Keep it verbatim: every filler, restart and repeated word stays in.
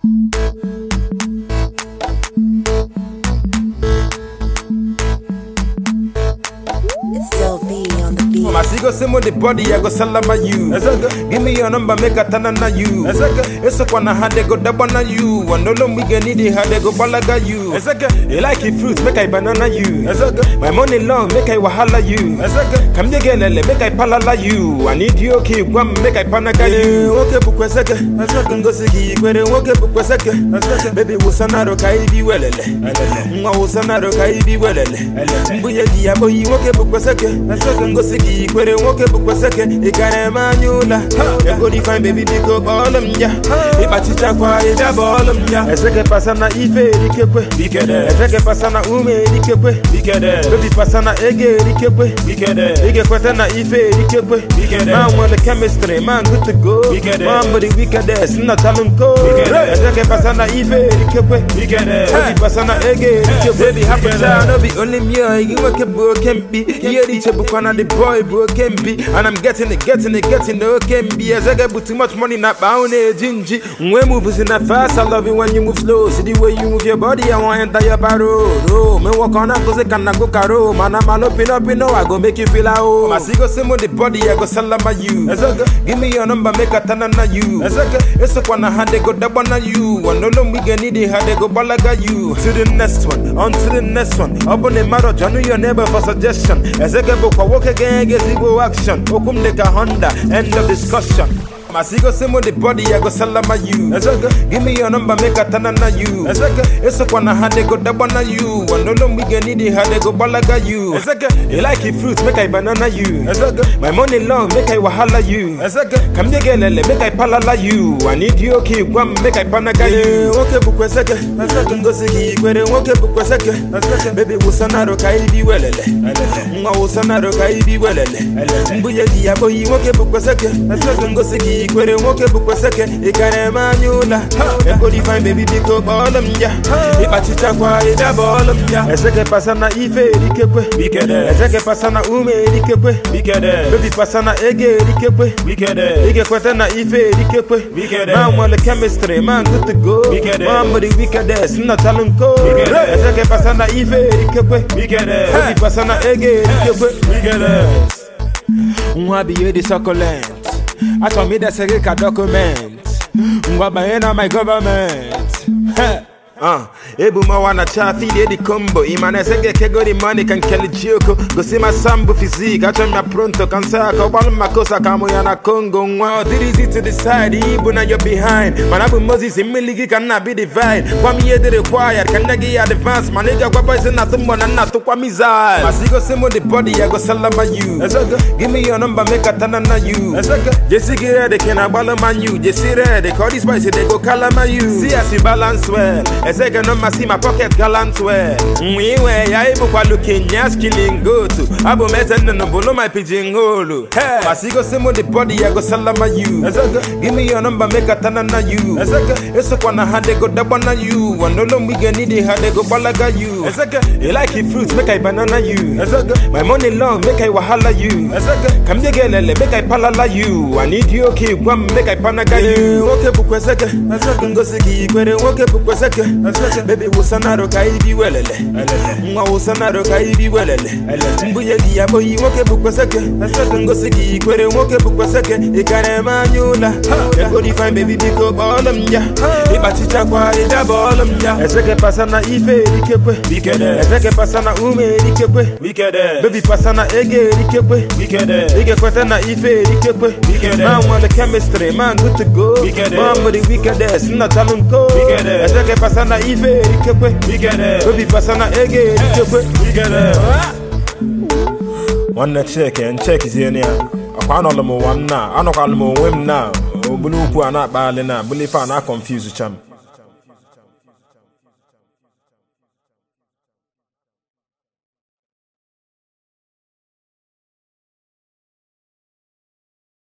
Masigo simo the body, I go salama you. Give me your number, make a tanana you. It's a one hand they go dabana you. One no long we get needy, how they go balaga you. You like it fruits, make I banana you. My money long, make I wahala you. Come again, make I palala you. I need you, okay, one make I panaga you. Okay, book a second. Go see, where they walk up a second. Baby was another kaibi well. I was another kaibi well. Buya dia boy, walk a book a second. Go see. Kwere woke book a second, it can a manula. You go define baby pico ballum, ya. If I teach a quiet a ballum, ya. A second passana ife, Rikekwe, Bikede. A second passana ume, Rikekwe, Bikede. Baby passana ege, Rikekwe, Bikede. Big quatana ife, Rikekwe, Bikede. Man want the chemistry, man good to go. Bikede. Man but the wickedest, not talent go. A second passana ife, Rikekwe, Bikede. Baby passana ege, Rikekwe. Baby happy child, no be only me, you work a book can be. Here each a book on the boy. Can be, and I'm getting it, getting it, getting it. Can be as I get too much money, not bound it, gingy. When moves in that fast, I love it when you move slow. See the way you move your body, I want to enter your barrow. Oh, me walk on up, cause I can't go caro. Man, I'm all up in up, you know, I go make you feel like oh. My cigo simo the body, I go salama you. Give me your number, make a tanana you. It's a one hand, they go dabana you. One no long we can need it, how they go balaga you. To the next one, on to the next one. Up on the marrow, I know you're never for suggestion. As I get book, I walk again, get action, Okum Leka Honda, end of discussion. Masigo simo the body, I go salama you. Give me your number, make a tanana you. It's a one hand they go dabana you. One no long we can need it, how they go balaga you. You like it fruits, make I banana you. My money long, make I wahala you. Come again, make I palala you. I need you, okay, one make I panaga you. Okay, book a second. Go see, where they walk a book a second. Baby was another kaibi well. I was another kaibi well. Buya dia boy, walk a book a second. Go see. Kwere woke book a second, it can a manula. You go define baby pico ballum, ya. If I teach a quiet a ballum, ya. A second passana ife, Rikekwe, Bikede. A second passana ume, Rikekwe, Bikede. Baby passana ege, Rikekwe, Bikede. Ege quatana ife, Rikekwe, Bikede. Man want the chemistry, man good to go. Bikede. Man but the wickedest, not talent go. A second passana ife, Rikekwe, Bikede. Baby passana ege, Rikekwe, Bikede. Mwabi ye the succulent. I told me that's a document. What by my government? Uh, Ebuma wana chafi the combo. Imane sege kego di money can kill Chioko. Go see my sambu physique. I turn my pronto. Can say I can makosa kamo yana Congo. Wow, this is it to the side. Ibuna you're behind. Manabu Moses in Miligi cannot be divide. One year the required. Can I get advance? Manager Papa is not the one and not to Kwamiza. Masigo simo the body. I go salama you. Give me your number. Make a tanana you. Jessica they can abalama you. Jessica they call this spicy. They go kalama you. See as you balance well. A second on my see my pocket gallant wear. We wear ya able to look in yas killing go to Abu Metan and below my pigeon hole. Hey, Masigo simo the body, I go salama you. Give me your number, make a tanana you. It's a one hand they go dabana you. One no long we can need it, how they go balaga you. You like it fruits, make I banana you. My money long, make I wahala you. Come again, make I palala you. I need you, okay, one make I panaga you. Okay, book a second. Go see, where they walk a book a second. Baby was another kaibi well. I was another kaibi well. Buya dia boy, walk a book a second. Go see, where they walk a book a second. It can a manula. You go define baby pico ballum, ya. If I teach a quiet a ballum, ya. A second passana ife, Rikekwe, Bikede. A second passana ume, Rikekwe, Bikede. Baby passana ege, Rikekwe, Bikede. Ege quatana ife, Rikekwe, Bikede. Man want the chemistry, man good to go. Bikede. Man but the wickedest, not talent go. Bikede. A second passana ife, Rikekwe, Bikede. Baby passana ege, Rikekwe, Bikede. One check and check is here now. I can't all one now. I don't call them a whim now. Obunu, I'm not bad enough. Believe I'm not confused with them.